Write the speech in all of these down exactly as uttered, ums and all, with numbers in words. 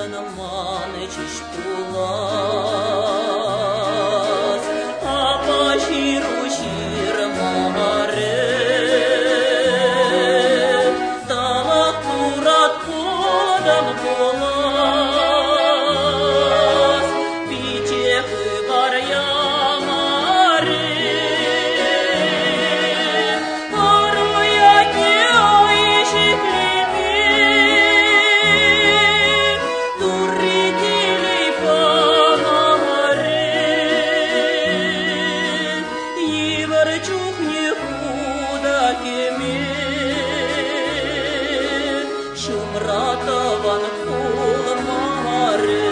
în mane ce-și pulas, apa și rușir mare, tala curat podam polas, pice hâbar ya mare, armoia cheoi și Шумратован кул мare.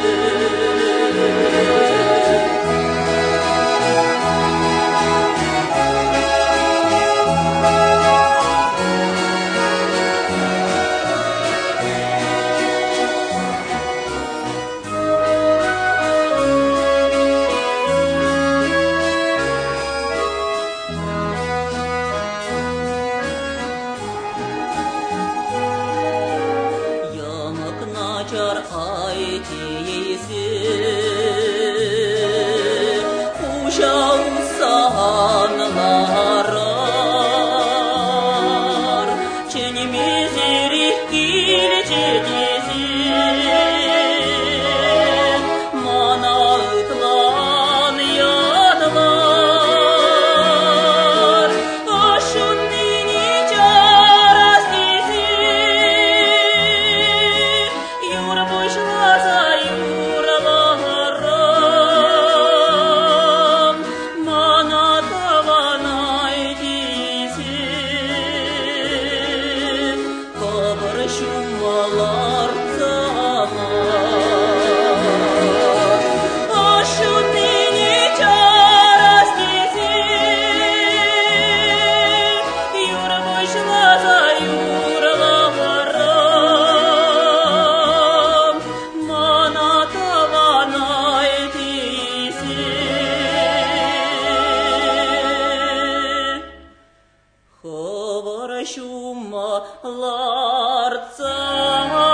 Char ai tiese ușau san larar ce ni mizeri kile ce dizi mana utlan yadlar aşun nini charas dizi Şumalar zaman aşun nini charas dizi yurmuşlaza yurlaram mana tavanay dizi Havar şumalar zaman